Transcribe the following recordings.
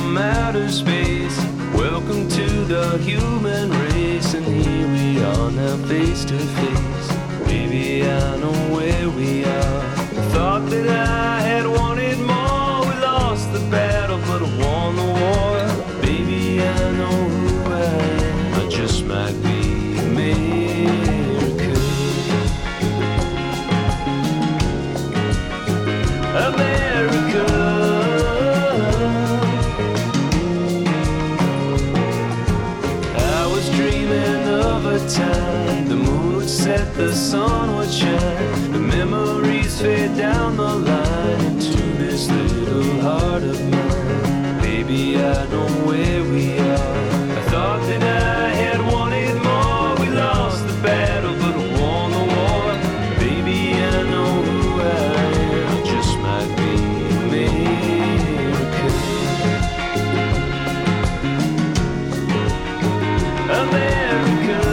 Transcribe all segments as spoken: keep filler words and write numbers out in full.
from outer space. Welcome to the human race, and here we are now face to face. Baby, I know where we are. Thought that I had wanted more. We lost the battle, but I won the war. Baby, I know who I am. I just might be America. America. I was dreaming of a time the moon would set, the sun would shine, the memories fade down the line into this little heart of mine. Baby, I know where we are. I thought that I had wanted more. We lost the battle, but I won the war. Baby, I know who I am. I just might be America. America.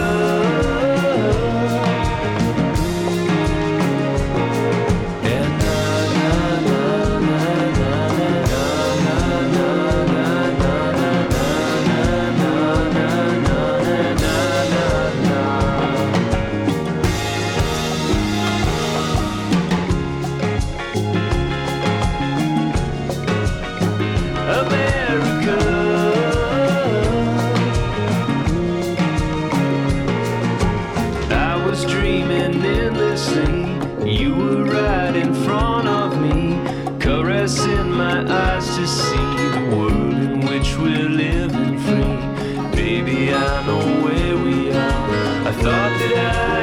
Dreaming endlessly, you were right in front of me, caressing my eyes to see the world in which we're living free. Baby, I know where we are. I thought that I